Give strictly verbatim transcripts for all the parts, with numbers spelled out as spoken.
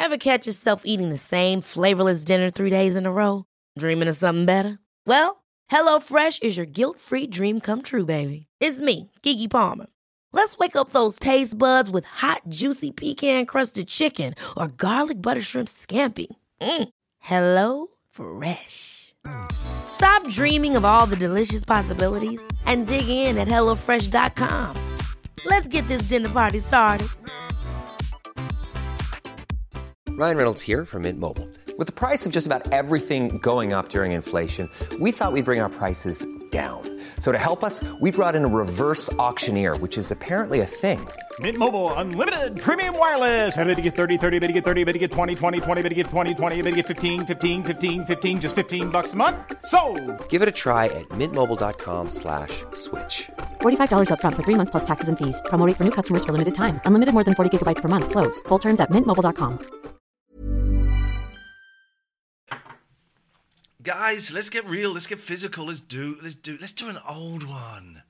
Ever catch yourself eating the same flavorless dinner three days in a row? Dreaming of something better? Well, HelloFresh is your guilt-free dream come true, baby. It's me, Keke Palmer. Let's wake up those taste buds with hot, juicy pecan-crusted chicken or garlic butter shrimp scampi. Mm. Hello Fresh. Stop dreaming of all the delicious possibilities and dig in at hello fresh dot com. Let's get this dinner party started. Ryan Reynolds here from Mint Mobile. With the price of just about everything going up during inflation, we thought we'd bring our prices down. So to help us, we brought in a reverse auctioneer, which is apparently a thing. Mint Mobile Unlimited Premium Wireless. How to get thirty, thirty, how to get thirty, how to get twenty, twenty, twenty, how to get twenty, twenty, how to get fifteen, fifteen, fifteen, fifteen, just fifteen bucks a month? Sold! Give it a try at mintmobile.com slash switch. forty-five dollars up front for three months plus taxes and fees. Promo rate for new customers for limited time. Unlimited more than forty gigabytes per month. Slows full terms at mint mobile dot com. Guys, let's get real. Let's get physical. Let's do. Let's do. Let's do an old one.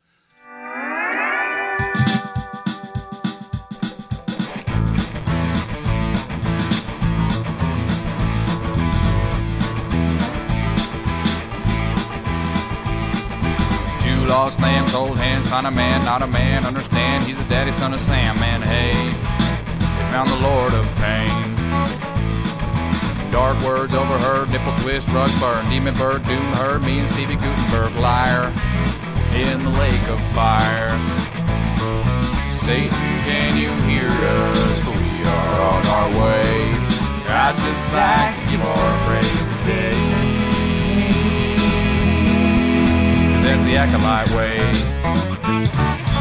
Two lost lambs, old hands, find a man, not a man. Understand, he's the daddy son of Sam. Man, hey, they found the Lord of Pain. Dark words overheard, nipple twist, rug burn, demon bird, doom heard, me and Stevie Gutenberg, liar, in the lake of fire. Satan, can you hear us? We are on our way. I'd just like to give our praise today. That's the acolyte way.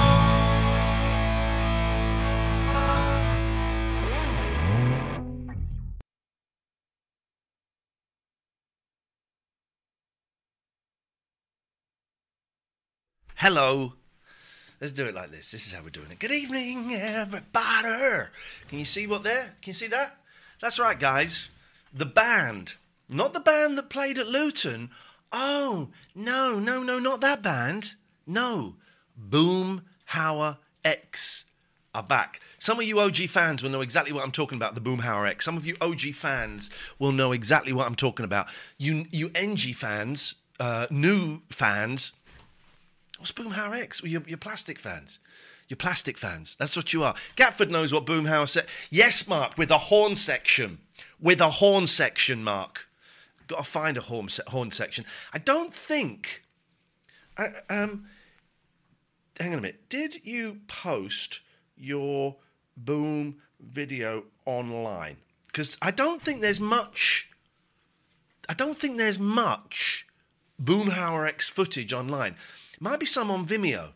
Hello. Let's do it like this. This is how we're doing it. Good evening, everybody. Can you see what there? Can you see that? That's right, guys. The band. Not the band that played at Luton. Oh, no, no, no, not that band. No. Boomhauer X are back. Some of you O G fans will know exactly what I'm talking about, the Boomhauer X. Some of you O G fans will know exactly what I'm talking about. You, you N G fans, uh, new fans... What's Boomhauer X? Well, you're, you're plastic fans. You're plastic fans. That's what you are. Gatford knows what Boomhauer said. Yes, Mark, with a horn section. With a horn section, Mark. Got to find a horn, se- horn section. I don't think... I, um, hang on a minute. Did you post your Boom video online? Because I don't think there's much... I don't think there's much Boomhauer X footage online. Might be some on Vimeo.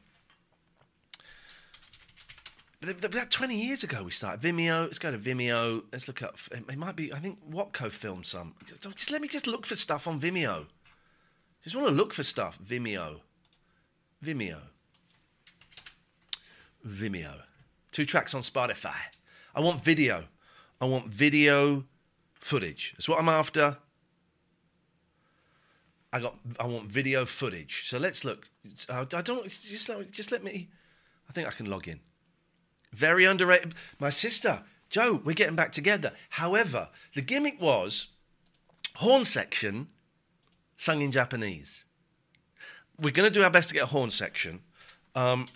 But about twenty years ago we started. Vimeo, let's go to Vimeo. Let's look up. It might be, I think Watco filmed some. Just let me just look for stuff on Vimeo. Just want to look for stuff. Vimeo. Vimeo. Vimeo. Two tracks on Spotify. I want video. I want video footage. That's what I'm after. I got. I want video footage. So let's look. I don't just just let me. I think I can log in. Very underrated. My sister Joe. We're getting back together. However, the gimmick was horn section sung in Japanese. We're going to do our best to get a horn section. Um,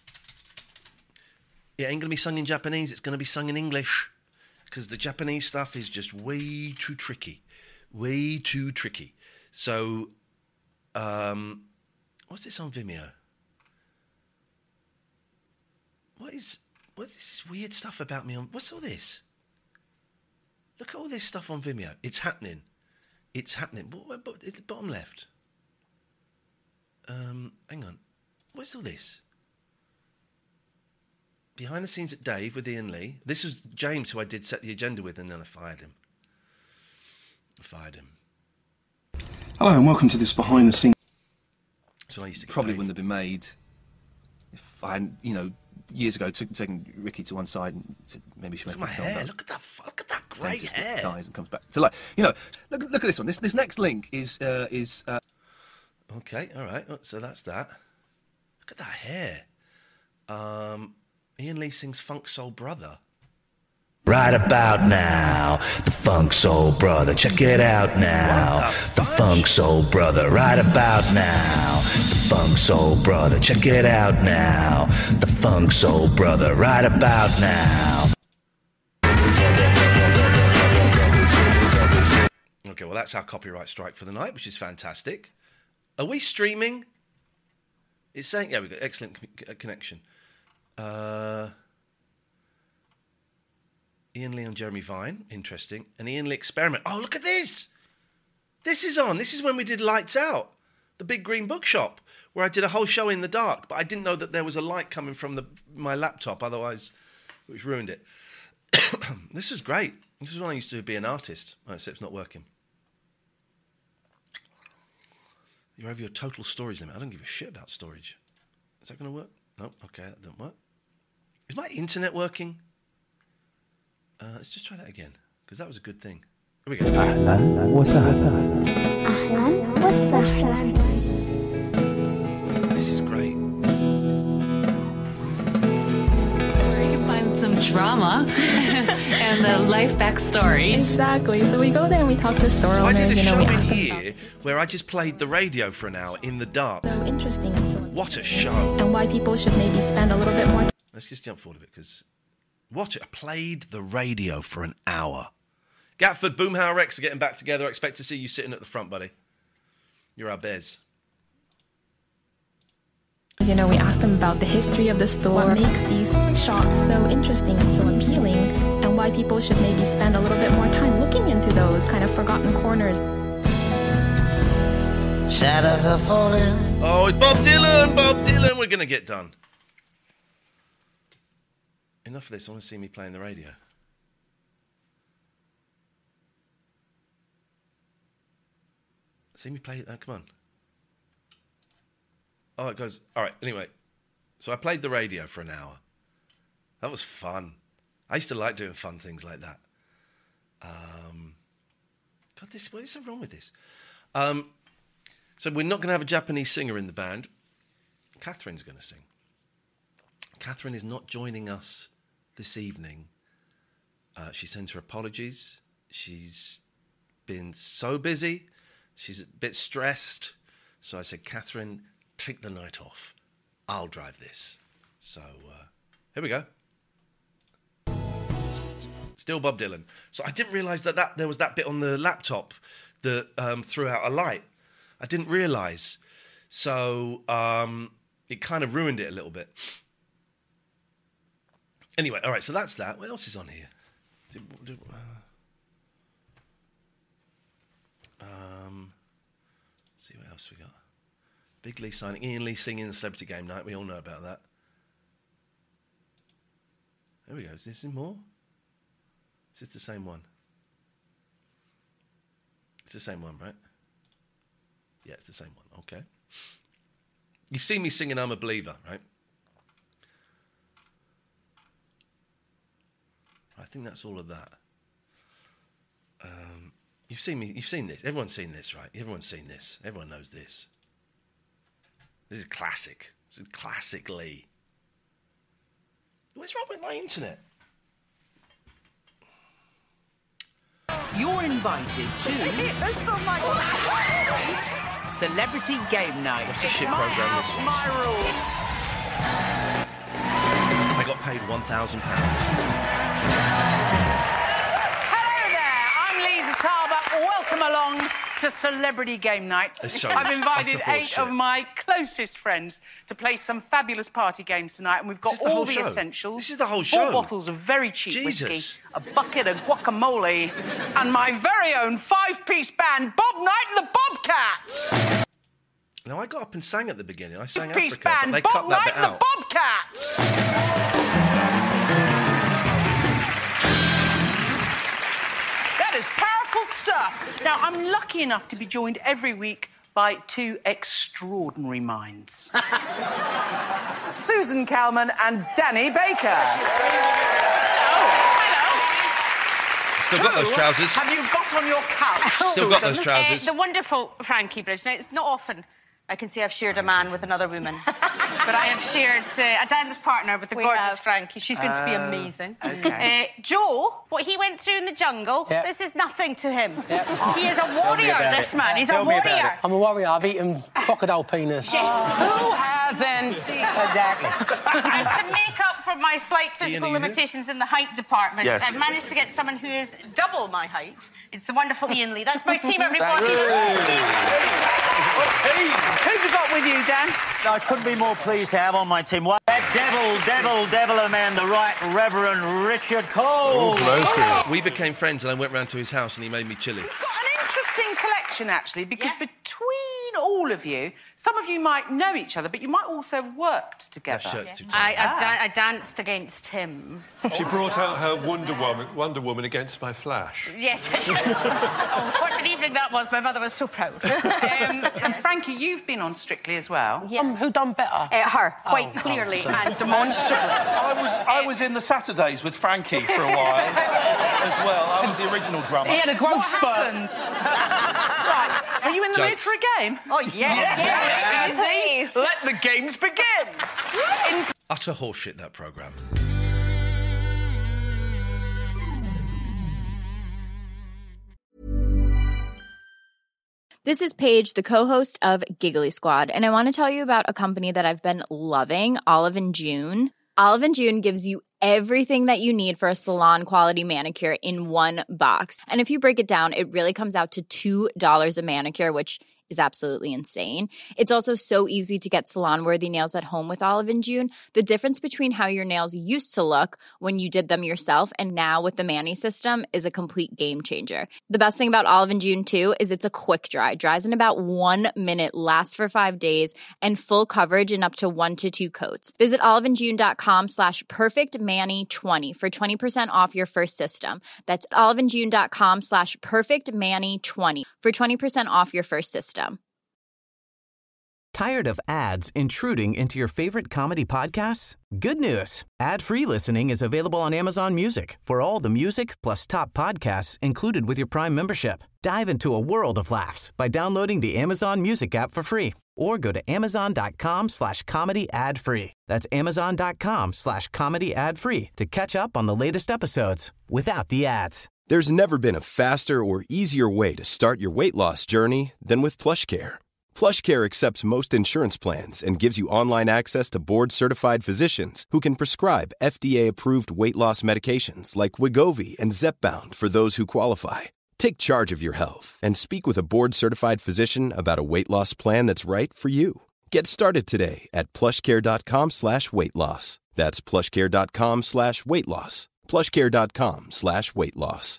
it ain't going to be sung in Japanese. It's going to be sung in English because the Japanese stuff is just way too tricky. Way too tricky. So, um, what's this on Vimeo? What is, what is this weird stuff about me on, what's all this? Look at all this stuff on Vimeo. It's happening. It's happening. What, what, at the bottom left. Um, hang on. What's all this? Behind the scenes at Dave with Ian Lee. This was James who I did set the agenda with and then I fired him. I fired him. Hello and welcome to this behind the scenes. That's what I used to get Probably paid. wouldn't have been made if I hadn't, you know, years ago took, taken Ricky to one side and said maybe she should Look make at a my film hair. about Look at that. Look at that great dentist that hair. dies and comes back to life. You know, look, look at this one. This this next link is uh, is. Uh... Okay, all right. So that's that. Look at that hair. Um, Ian Lee sings Funk Soul Brother. Right about now, the Funk Soul Brother. Check it out now. The, the Funk Soul Brother. Right about now, the Funk Soul Brother. Check it out now. The Funk Soul Brother. Right about now. Okay, well, that's our copyright strike for the night, which is fantastic. Are we streaming? It's saying, yeah, we've got excellent co- connection. Uh... Ian Lee and Jeremy Vine, interesting. And Ian Lee Experiment. Oh, look at this! This is on. This is when we did Lights Out, the Big Green Bookshop, where I did a whole show in the dark, but I didn't know that there was a light coming from the, my laptop, otherwise, which ruined it. This is great. This is when I used to be an artist, oh, except it's not working. You're over your total storage limit. I don't give a shit about storage. Is that going to work? No? Okay, that doesn't work. Is my internet working? Uh, let's just try that again, because that was a good thing. Here we go. أهلاً وسهلاً. أهلاً وسهلاً. This is great. Where you can find some drama and the life backstories. Exactly. So we go there and we talk to store so owners. I did a you know, show we in ask them here about where I just played the radio for an hour in the dark. So interesting. So what a show. And why people should maybe spend a little bit more. Let's just jump forward a bit, because what I played the radio for an hour. Gatford, Boomhauer Rex are getting back together. I expect to see you sitting at the front, buddy. You're our Bez. You know, we ask them about the history of the store, what makes these shops so interesting and so appealing, and why people should maybe spend a little bit more time looking into those kind of forgotten corners. Shadows are falling. Oh, it's Bob Dylan, Bob Dylan. We're going to get done. Enough of this. I want to see me playing the radio. See me play it. Oh, come on. Oh, it goes. All right. Anyway, so I played the radio for an hour. That was fun. I used to like doing fun things like that. Um, God, this. What is so wrong with this? Um, so we're not going to have a Japanese singer in the band. Catherine's going to sing. Catherine is not joining us this evening. Uh, she sends her apologies. She's been so busy. She's a bit stressed. So I said, Catherine, take the night off. I'll drive this. So uh, here we go. Still Bob Dylan. So I didn't realise that, that there was that bit on the laptop that um, threw out a light. I didn't realise. So um, it kind of ruined it a little bit. Anyway, all right, so that's that. What else is on here? Did, did, uh, um, let's see what else we got. Big Lee signing. Ian Lee singing the Celebrity Game Night. We all know about that. There we go. Is this more? Is this the same one? It's the same one, right? Yeah, it's the same one. Okay. You've seen me singing I'm a Believer, right? I think that's all of that. Um, you've seen me. You've seen this. Everyone's seen this, right? Everyone's seen this. Everyone knows this. This is classic. This is classic Lee. What's wrong with my internet? You're invited to Celebrity Game Night. What's a shit program this is? My rules. I got paid one thousand pounds. Hello there, I'm Lisa Tarbuck. Welcome along to Celebrity Game Night. I've invited eight of my closest friends to play some fabulous party games tonight, and we've got the all the show? essentials. This is the whole Four show. bottles of very cheap Jesus. whiskey, a bucket of guacamole, and my very own five-piece band, Bob Knight and the Bobcats. Now, I got up and sang at the beginning. I sang Five-piece Africa, band, but they Bob cut that Knight bit and the out. Bobcats. That is powerful stuff. Now, I'm lucky enough to be joined every week by two extraordinary minds. Susan Calman and Danny Baker. Still got those trousers. Have you got on your couch, Still got those trousers. Uh, the wonderful Frankie Bridge. Now, it's not often I can see I've shared a man with another woman. But I have shared uh, a dance partner with the We gorgeous have. Frankie. She's going to be Uh, amazing. okay. Uh, Joe, what he went through in the jungle, Yep. this is nothing to him. Yep. He is a Tell me warrior, about this it. man. He's Tell a me about warrior. it. I'm a warrior. I've eaten crocodile penis. Yes. Who hasn't? Exactly. And to make up for my slight physical Ian, are you limitations in the height department, Yes. I've managed to get someone who is double my height. It's the wonderful Ian Lee. That's my team, everybody. Who've you got with you, Dan? I couldn't be more pleased to have on my team one, that devil, devil, devil of a man, the Right Reverend Richard Cole. We became friends, and I went round to his house, and he made me chili. Got an interesting collection, actually, because between all of you, some of you might know each other, but you might also have worked together. That shirt's too I, tight. I've da- I danced against him. She brought out her Wonder Woman, Wonder Woman against my Flash. Yes, I did. Oh, what an evening that was. My mother was so proud. um, and Frankie, you've been on Strictly as well. Yes. Um, who done better? Uh, her, quite Oh, clearly oh, sorry. and demonstrably. I was I was in the Saturdays with Frankie for a while as well. I was the original drummer. He had a growth spurt. Right. Are you in the mood Jokes. for a game? Oh, yes. Yes, Yes. Let the games begin. In- Utter horseshit, that programme. This is Paige, the co-host of Giggly Squad, and I want to tell you about a company that I've been loving, Olive and June. Olive and June gives you everything that you need for a salon-quality manicure in one box. And if you break it down, it really comes out to two dollars a manicure, which is absolutely insane. It's also so easy to get salon-worthy nails at home with Olive and June. The difference between how your nails used to look when you did them yourself and now with the Mani system is a complete game changer. The best thing about Olive and June, too, is it's a quick dry. Dries in about one minute, lasts for five days, and full coverage in up to one to two coats. Visit oliveandjune.com slash perfectmani20 for twenty percent off your first system. That's oliveandjune.com slash perfectmani20 for twenty percent off your first system. Tired of ads intruding into your favorite comedy podcasts? Good news. Ad-free listening is available on Amazon Music for all the music plus top podcasts included with your Prime membership. Dive into a world of laughs by downloading the Amazon Music app for free or go to amazon.com slash comedy ad free. That's amazon.com slash comedy ad free to catch up on the latest episodes without the ads. There's never been a faster or easier way to start your weight loss journey than with PlushCare. PlushCare accepts most insurance plans and gives you online access to board-certified physicians who can prescribe F D A-approved weight loss medications like Wegovy and Zepbound for those who qualify. Take charge of your health and speak with a board-certified physician about a weight loss plan that's right for you. Get started today at plushcare.com slash weight loss. That's plushcare.com slash weight loss. plushcare.com slash weight loss.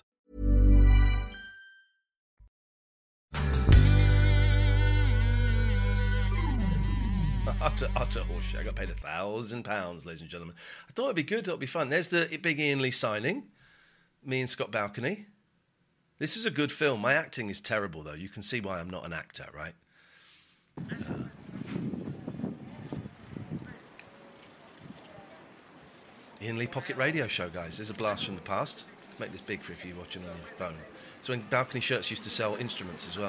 Utter, utter horseshit. I got paid a thousand pounds, ladies and gentlemen. I thought it'd be good. It'll be fun. There's the big Ian Lee signing. Me and Scott Balcony. This is a good film. My acting is terrible, though. You can see why I'm not an actor, right? Uh, Ian Lee Pocket Radio Show, guys. There's a blast from the past. Make this big for if you're watching on your phone. So when Balcony Shirts used to sell instruments as well.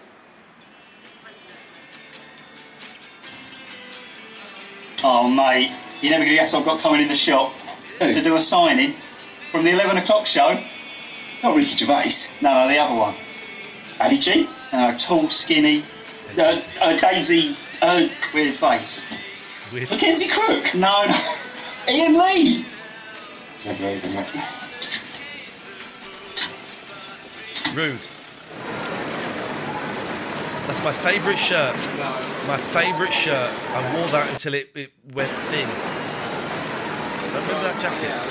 Oh, mate, you're never going to guess what I've got coming in the shop to do a signing from the eleven o'clock show. Not Ricky Gervais. No, no, the other one. Ali G? No, tall, skinny. Uh, uh, Daisy. Uh, weird face. Weird. Mackenzie Crook? No, no. Ian Lee. Never heard of him, mate. Rude. That's my favourite shirt. My favourite shirt. I wore that until it, it went thin. Remember that jacket?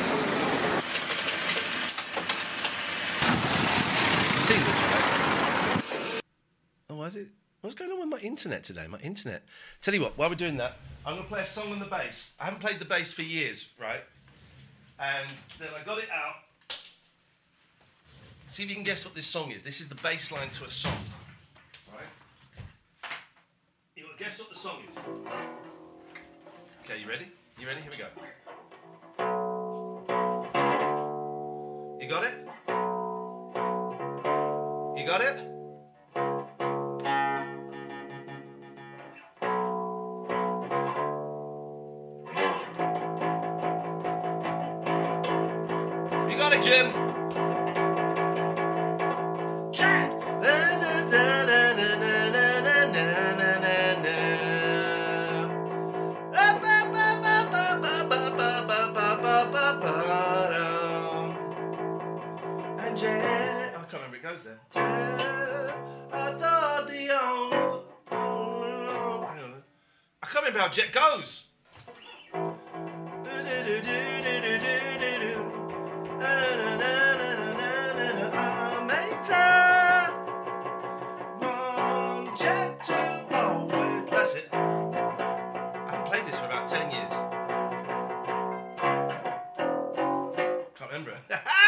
You've seen this, right? Oh, why is it? What's going on with my internet today? My internet. Tell you what, while we're doing that, I'm going to play a song on the bass. I haven't played the bass for years, right? And then I got it out. See if you can guess what this song is. This is the bass line to a song. Right? You want to guess what the song is? Okay, you ready? You ready? Here we go. You got it? You got it? Jim. Jack. And Jack. I can't remember it goes there. Jack, I thought the old. Hang on. I can't remember how Jet goes. I'll make time. One Jet to always. That's it. I haven't played this for about ten years. Can't remember it.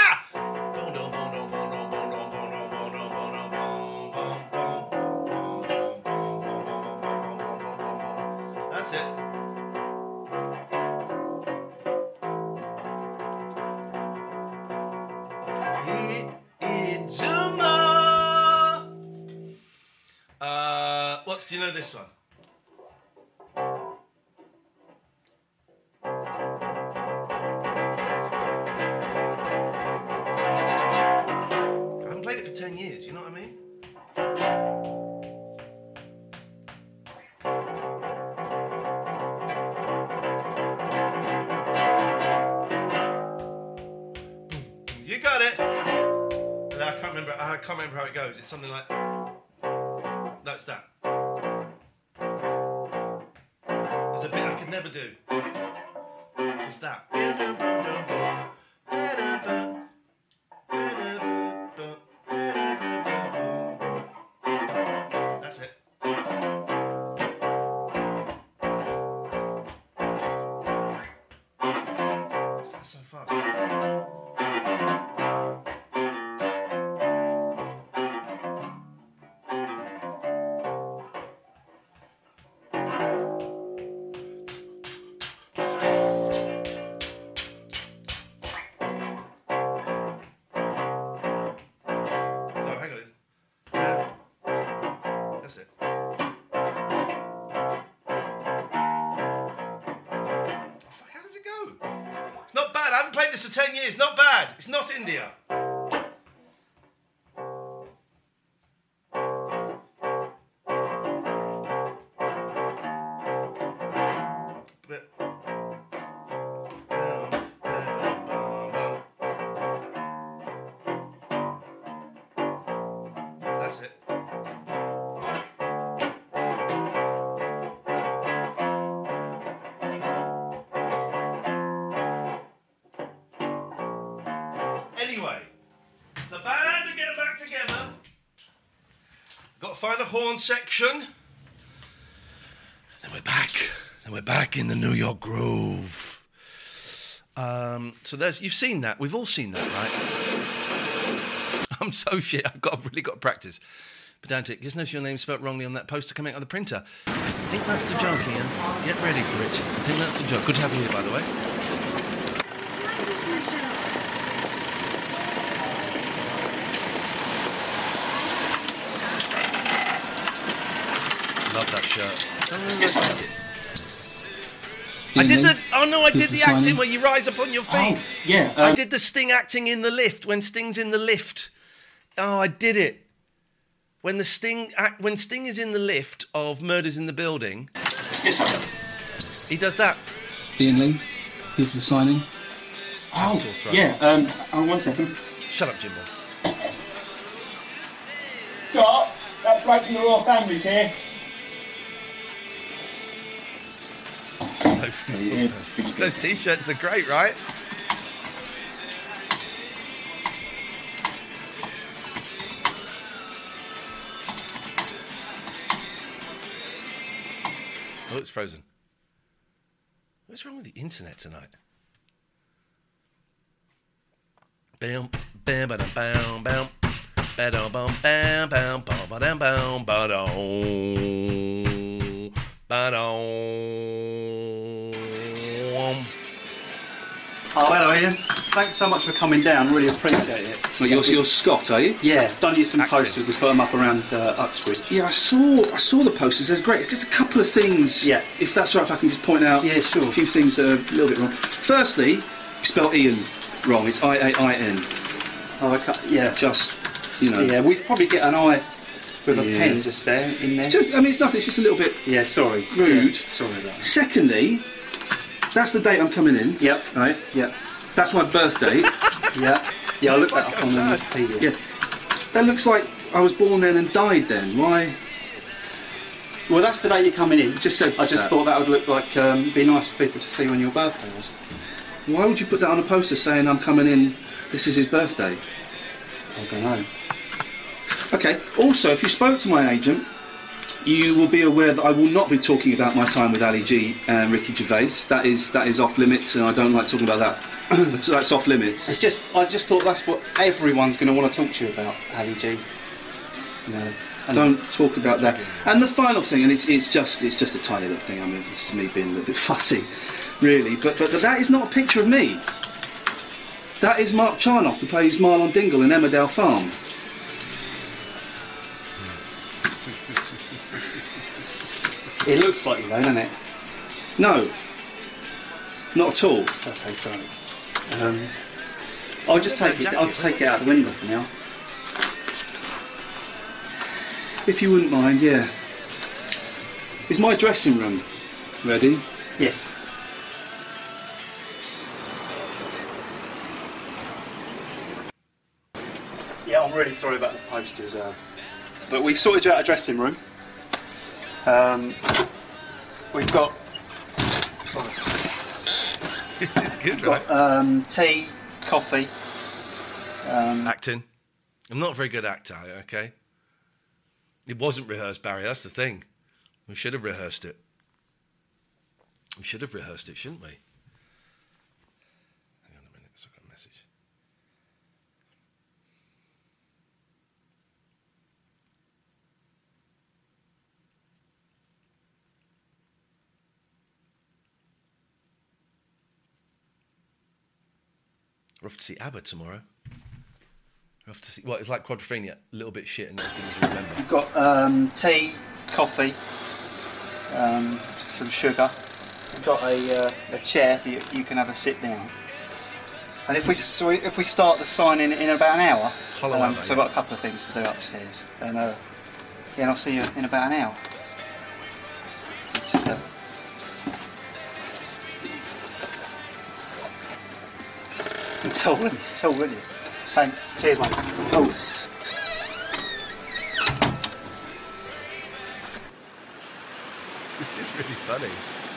That's it. Uh, what's, do you know this one? I haven't played it for ten years, you know what I mean? You got it. And I can't remember. I can't remember how it goes. It's something like. That's that. There's a bit I could never do. It's that. That's it. That's so fast. That's it. Oh, fuck, how does it go? It's not bad. I haven't played this for ten years. Not bad. It's not India. But, that's it. Anyway, the band are getting back together. Got to find a horn section. Then we're back. Then we're back in the New York groove. Um, so there's, you've seen that. We've all seen that, right? I'm so shit. I've got I've really got to practice. Pedantic. Just notice your name spelt wrongly on that poster coming out of the printer. I think that's the joke, Ian. Get ready for it. I think that's the joke. Good to have you here, by the way. Love that shirt. Yes, I did. I did the. Oh no, I did the acting where you rise up on your feet. Oh, yeah. I Um, did the Sting acting in the lift when Sting's in the lift. Oh, I did it. When the Sting act, when Sting is in the lift of Murders in the Building. Yes, sir. He does that. Ian Lee, here's the signing. Oh, yeah. Um, oh, one second. Shut up, Jimbo. Got that bloke from the Royal Family's here. Those t-shirts are great, right? Oh, it's frozen. What's wrong with the internet tonight? Bam, bam, ba bam, bam, ba dum, bam, bam, bam, bam, ba dum, bam, ba dum, ba dum. Oh, hello, Ian. Thanks so much for coming down. Really appreciate it. Well, you're, you're Scott, are you? Yeah, done you some posters. We put them up around uh, Uxbridge. Yeah, I saw I saw the posters. There's great. It's just a couple of things. Yeah. If that's all right, if I can just point out. Yeah, sure. A few things that are a little bit wrong. Firstly, you spelled Ian wrong. It's I A I N. Oh, I can't, yeah. Just, you know. Yeah, we'd probably get an I with a Yeah. pen just there, in there. It's just, I mean, it's nothing. It's just a little bit yeah, sorry. rude. Yeah, sorry about that. Secondly, that's the date I'm coming in. Yep. Right? Yep. That's my birthday. Yeah. Yeah, I looked that up on the Wikipedia. Yeah. That looks like I was born then and died then. Why? Well, that's the date you're coming in. Just said I just that. thought that would look like, um, be nice for people to see when your birthday was. Why would you put that on a poster saying I'm coming in, this is his birthday? I don't know. Okay, also, if you spoke to my agent, you will be aware that I will not be talking about my time with Ali G and Ricky Gervais. That is that is off limits, and I don't like talking about that. So that's off limits. It's just, I just thought that's what everyone's going to want to talk to you about, Ali G. You know, and Don't talk about that. And the final thing, and it's it's just it's just a tiny little thing. I mean, it's me being a little bit fussy, really. But but, but that is not a picture of me. That is Mark Charnock, who plays Marlon Dingle in Emmerdale Farm. It looks like you though, doesn't it? No, not at all. It's okay, sorry. Um, I'll just take it. I'll take it out the window for now. If you wouldn't mind, yeah. Is my dressing room ready? Yes. Yeah, I'm really sorry about the posters, uh, but we've sorted you out a dressing room. Um, we've got. This is good, we've right? got um, tea, coffee. Um, Acting. I'm not a very good actor, okay? It wasn't rehearsed, Barry, that's the thing. We should have rehearsed it. We should have rehearsed it, shouldn't we? Hang on a minute, so I've got a message. We're off to see ABBA tomorrow. We're off to see... Well, it's like Quadrophenia. A little bit shit and not as good as you remember. We've got um, tea, coffee, um, some sugar. We've got a, uh, a chair for you. You can have a sit down. And if we so we- if we start the signing in about an hour, Hollow um, hour, so I've yeah. got a couple of things to do upstairs, and uh, yeah, and I'll see you in about an hour. Just, uh, it's all ready. It's all ready. Thanks. Cheers, mate. Oh. This is really funny.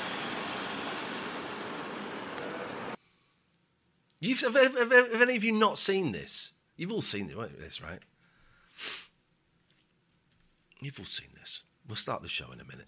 You've, have, have, have, have any of you not seen this? You've all seen this, right? You've all seen this. We'll start the show in a minute.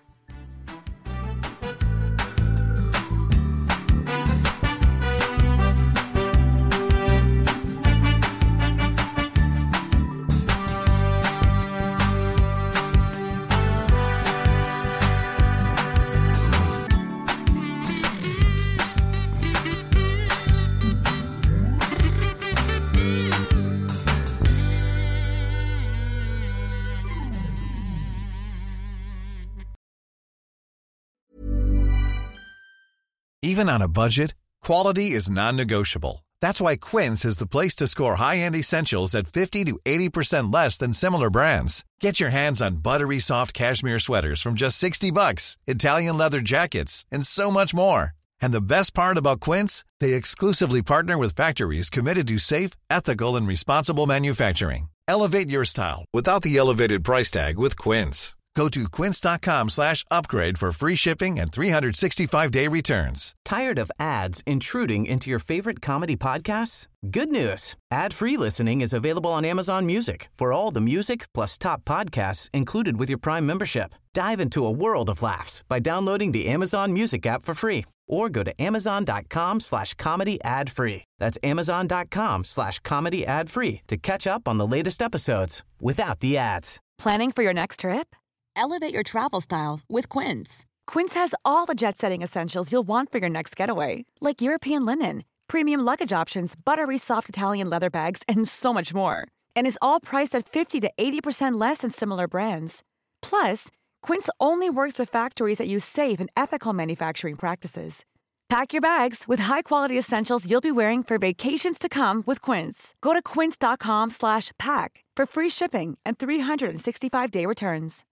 Even on a budget, quality is non-negotiable. That's why Quince is the place to score high-end essentials at fifty to eighty percent less than similar brands. Get your hands on buttery soft cashmere sweaters from just sixty bucks, Italian leather jackets, and so much more. And the best part about Quince, they exclusively partner with factories committed to safe, ethical, and responsible manufacturing. Elevate your style without the elevated price tag with Quince. Go to quince.com slash upgrade for free shipping and three sixty-five day returns. Tired of ads intruding into your favorite comedy podcasts? Good news. Ad-free listening is available on Amazon Music for all the music plus top podcasts included with your Prime membership. Dive into a world of laughs by downloading the Amazon Music app for free or go to amazon.com slash comedy ad free. That's amazon.com slash comedy ad free to catch up on the latest episodes without the ads. Planning for your next trip? Elevate your travel style with Quince. Quince has all the jet-setting essentials you'll want for your next getaway, like European linen, premium luggage options, buttery soft Italian leather bags, and so much more. And is all priced at fifty to eighty percent less than similar brands. Plus, Quince only works with factories that use safe and ethical manufacturing practices. Pack your bags with high-quality essentials you'll be wearing for vacations to come with Quince. Go to quince.com slash pack for free shipping and three sixty-five day returns.